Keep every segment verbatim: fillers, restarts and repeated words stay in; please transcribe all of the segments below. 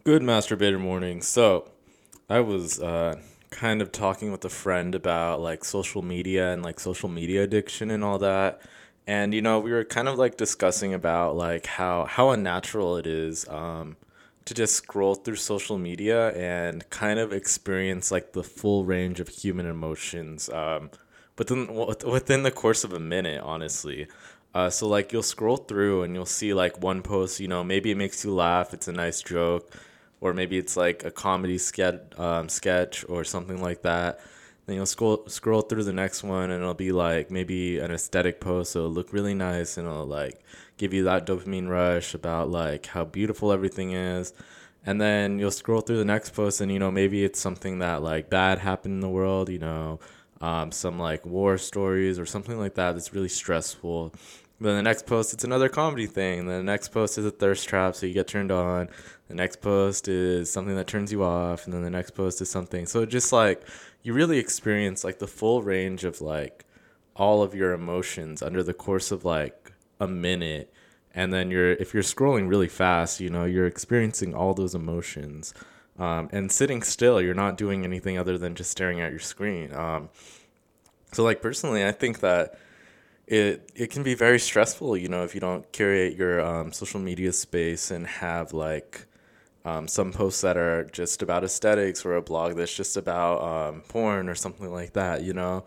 Good masturbator morning. So, I was uh, kind of talking with a friend about like social media and like social media addiction and all that. And you know, we were kind of like discussing about like how how unnatural it is um, to just scroll through social media and kind of experience like the full range of human emotions um, within within the course of a minute, honestly. Uh, so like you'll scroll through and you'll see like one post, you know, maybe it makes you laugh, it's a nice joke, or maybe it's like a comedy sketch, um, sketch or something like that. Then you'll scroll scroll through the next one, and it'll be like maybe an aesthetic post, so it'll look really nice, and it'll like give you that dopamine rush about like how beautiful everything is. And then you'll scroll through the next post, and you know maybe it's something that like bad happened in the world, you know, um, some like war stories or something like that that's really stressful. Then the next post, it's another comedy thing. And then the next post is a thirst trap, so you get turned on. The next post is something that turns you off, and then the next post is something. So just like you really experience like the full range of like all of your emotions under the course of like a minute. And then you're if you're scrolling really fast, you know, you're experiencing all those emotions. Um, and sitting still, you're not doing anything other than just staring at your screen. Um, so like personally, I think that it it can be very stressful, you know, if you don't curate your um, social media space and have like um, some posts that are just about aesthetics or a blog that's just about um, porn or something like that, you know.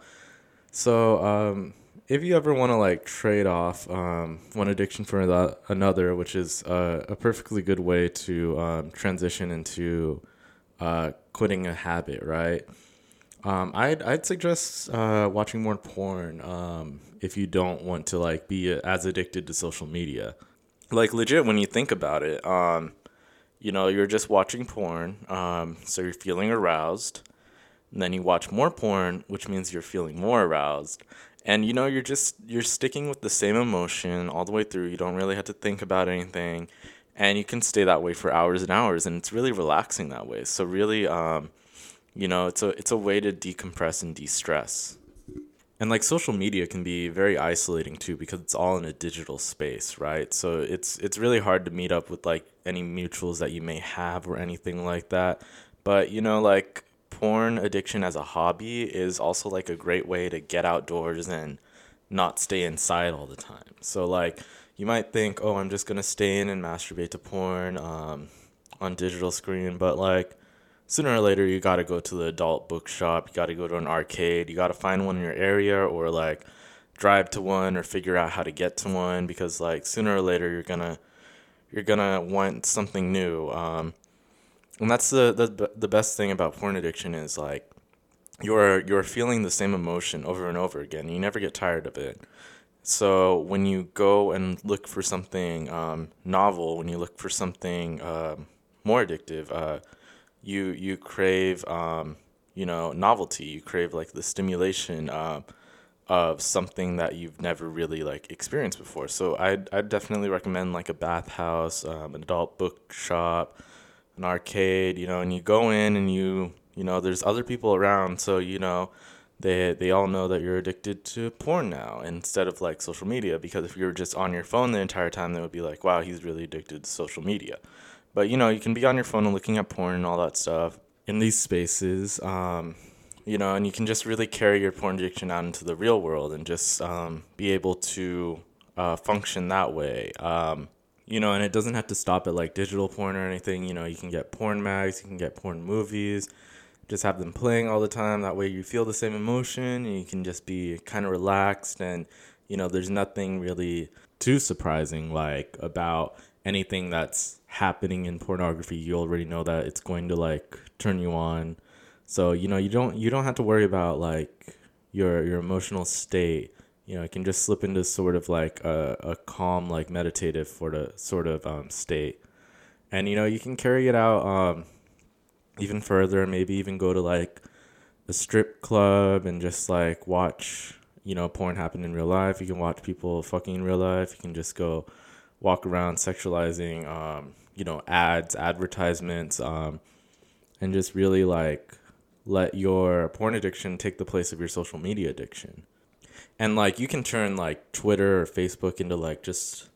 So um, if you ever want to like trade off um, one addiction for the, another, which is uh, a perfectly good way to um, transition into uh, quitting a habit, right? Um, I'd I'd suggest uh, watching more porn um, if you don't want to like be as addicted to social media. Like legit, when you think about it, um, you know, you're just watching porn, um, so you're feeling aroused. And then you watch more porn, which means you're feeling more aroused. And you know, you're just you're sticking with the same emotion all the way through. You don't really have to think about anything, and you can stay that way for hours and hours, and it's really relaxing that way. So really, um, you know, it's a it's a way to decompress and de-stress. And like social media can be very isolating too because it's all in a digital space, right? So it's it's really hard to meet up with like any mutuals that you may have or anything like that. But you know, like porn addiction as a hobby is also like a great way to get outdoors and not stay inside all the time. So like you might think, "Oh, I'm just going to stay in and masturbate to porn um on digital screen," but like sooner or later you got to go to the adult bookshop, you got to go to an arcade, you got to find one in your area or like drive to one or figure out how to get to one because like sooner or later you're going to you're going to want something new. Um and that's the, the the best thing about porn addiction is like you're you're feeling the same emotion over and over again. You never get tired of it. So when you go and look for something um, novel, when you look for something um more addictive, uh, you you crave um you know novelty, you crave like the stimulation uh, of something that you've never really like experienced before. So i'd, I'd definitely recommend like a bathhouse, um, an adult bookshop, an arcade, you know, and you go in and you you know there's other people around, so you know they they all know that you're addicted to porn now instead of like social media, because if you were just on your phone the entire time they would be like, wow, he's really addicted to social media. But you know, you can be on your phone and looking at porn and all that stuff in these spaces, um, you know, and you can just really carry your porn addiction out into the real world and just um, be able to uh, function that way. Um, you know, and it doesn't have to stop at like digital porn or anything. You know, you can get porn mags, you can get porn movies, just have them playing all the time. That way you feel the same emotion and you can just be kind of relaxed. And, you know, there's nothing really too surprising like about anything that's happening in pornography. You already know that it's going to like turn you on. So, you know, you don't you don't have to worry about like your your emotional state. You know, it can just slip into sort of like a, a calm, like meditative sort of sort of um, state. And you know, you can carry it out um, even further. Maybe even go to like a strip club and just like watch, you know, porn happen in real life. You can watch people fucking in real life. You can just go walk around sexualizing, um, you know, ads, advertisements, um, and just really like let your porn addiction take the place of your social media addiction. And like you can turn like Twitter or Facebook into like just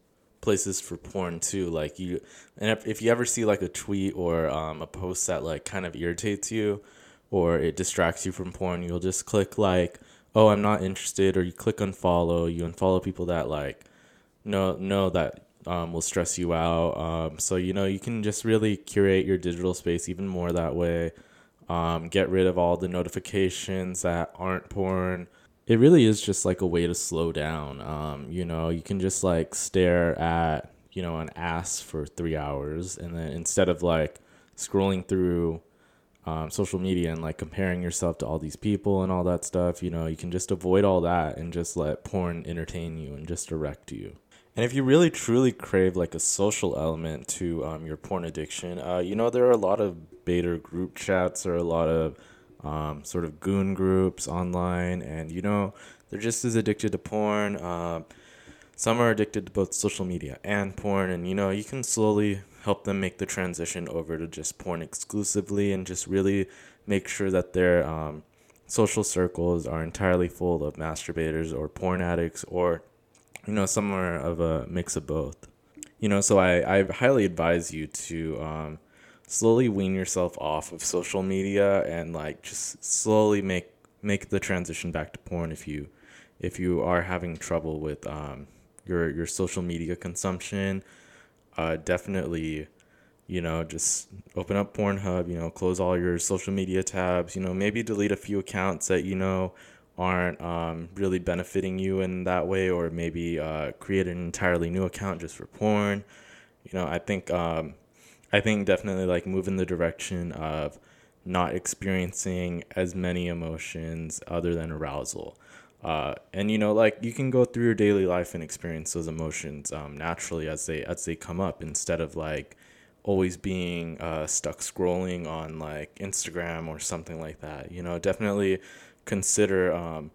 places for porn too. Like you, and if, if you ever see like a tweet or um, a post that like kind of irritates you, or it distracts you from porn, you'll just click like, oh, I'm not interested, or you click unfollow. You unfollow people that like know know that um, will stress you out. Um, so you know you can just really curate your digital space even more that way. Um, get rid of all the notifications that aren't porn. It really is just like a way to slow down. Um, you know, you can just like stare at, you know, an ass for three hours. And then instead of like scrolling through um, social media and like comparing yourself to all these people and all that stuff, you know, you can just avoid all that and just let porn entertain you and just direct you. And if you really truly crave like a social element to um, your porn addiction, uh, you know, there are a lot of beta group chats or a lot of um, sort of goon groups online. And, you know, they're just as addicted to porn. Um, some are addicted to both social media and porn. And, you know, you can slowly help them make the transition over to just porn exclusively and just really make sure that their um, social circles are entirely full of masturbators or porn addicts or you know, somewhere of a mix of both. You know, so I, I highly advise you to um, slowly wean yourself off of social media and like just slowly make make the transition back to porn if you if you are having trouble with um, your your social media consumption. Uh, definitely, you know, just open up Pornhub, you know, close all your social media tabs, you know, maybe delete a few accounts that you know aren't um, really benefiting you in that way, or maybe uh, create an entirely new account just for porn. You know, I think um, I think definitely like move in the direction of not experiencing as many emotions other than arousal. Uh, and you know, like you can go through your daily life and experience those emotions um, naturally as they as they come up, instead of like always being uh, stuck scrolling on like Instagram or something like that. You know, definitely consider um,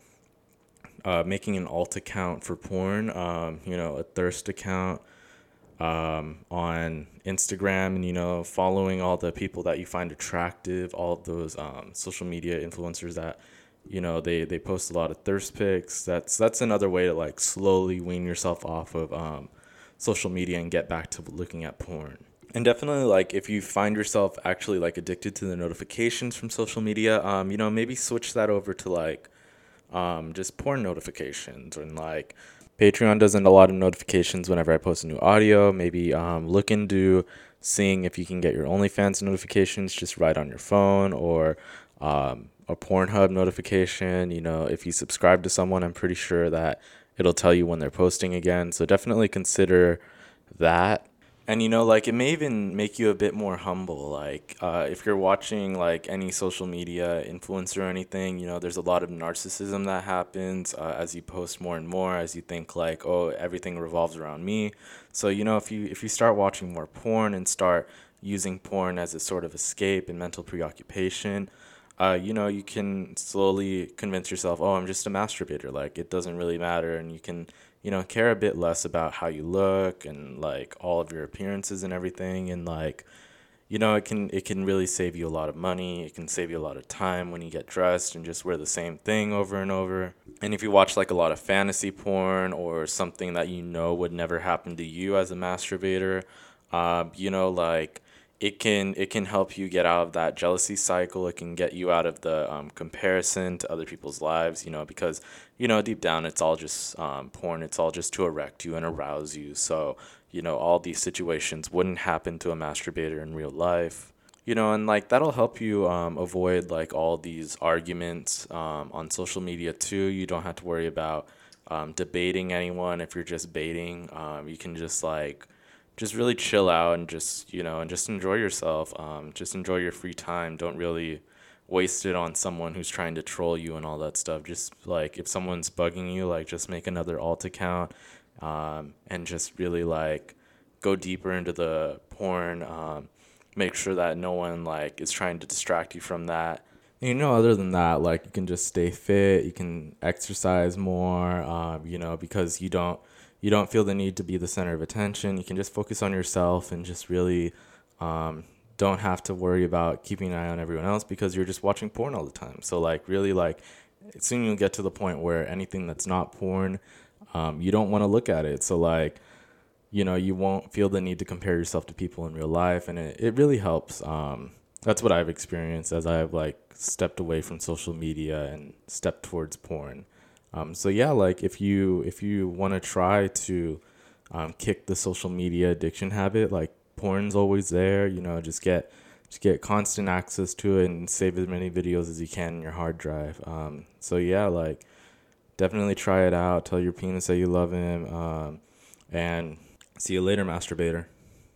uh, making an alt account for porn, um, you know, a thirst account um, on Instagram, and, you know, following all the people that you find attractive, all of those um, social media influencers that, you know, they, they post a lot of thirst pics. That's, that's another way to like slowly wean yourself off of um, social media and get back to looking at porn. And definitely, like, if you find yourself actually, like, addicted to the notifications from social media, um, you know, maybe switch that over to, like, um, just porn notifications. And, like, Patreon doesn't a lot of notifications whenever I post a new audio. Maybe um, look into seeing if you can get your OnlyFans notifications just right on your phone, or um, a Pornhub notification. You know, if you subscribe to someone, I'm pretty sure that it'll tell you when they're posting again. So definitely consider that. And, you know, like, it may even make you a bit more humble. Like, uh, if you're watching, like, any social media influencer or anything, you know, there's a lot of narcissism that happens uh, as you post more and more, as you think, like, oh, everything revolves around me. So, you know, if you if you start watching more porn and start using porn as a sort of escape and mental preoccupation, uh, you know, you can slowly convince yourself, oh, I'm just a masturbator. Like, it doesn't really matter. And you can, you know, care a bit less about how you look and like all of your appearances and everything. And like, you know, it can it can really save you a lot of money. It can save you a lot of time when you get dressed and just wear the same thing over and over. And if you watch like a lot of fantasy porn or something that you know would never happen to you as a masturbator, uh, you know, like it can it can help you get out of that jealousy cycle. It can get you out of the um, comparison to other people's lives, you know, because, you know, deep down it's all just um, porn. It's all just to erect you and arouse you. So, you know, all these situations wouldn't happen to a masturbator in real life. You know, and like that'll help you um, avoid like all these arguments um, on social media too. You don't have to worry about um, debating anyone if you're just baiting. Um, you can just like just really chill out and just, you know, and just enjoy yourself. Um, just enjoy your free time. Don't really waste it on someone who's trying to troll you and all that stuff. Just like if someone's bugging you, like just make another alt account um, and just really like go deeper into the porn. Um, make sure that no one like is trying to distract you from that. And, you know, other than that, like you can just stay fit. You can exercise more. Um, you know, because you don't you don't feel the need to be the center of attention. You can just focus on yourself and just really um, don't have to worry about keeping an eye on everyone else because you're just watching porn all the time. So like really like soon you'll get to the point where anything that's not porn, um, you don't want to look at it. So like you know, you won't feel the need to compare yourself to people in real life, and it, it really helps. Um, that's what I've experienced as I've like stepped away from social media and stepped towards porn. Um, so yeah, like if you if you want to try to um, kick the social media addiction habit, like porn's always there. You know, just get just get constant access to it and save as many videos as you can in your hard drive. Um, so yeah, like definitely try it out. Tell your penis that you love him. Um, and see you later, masturbator.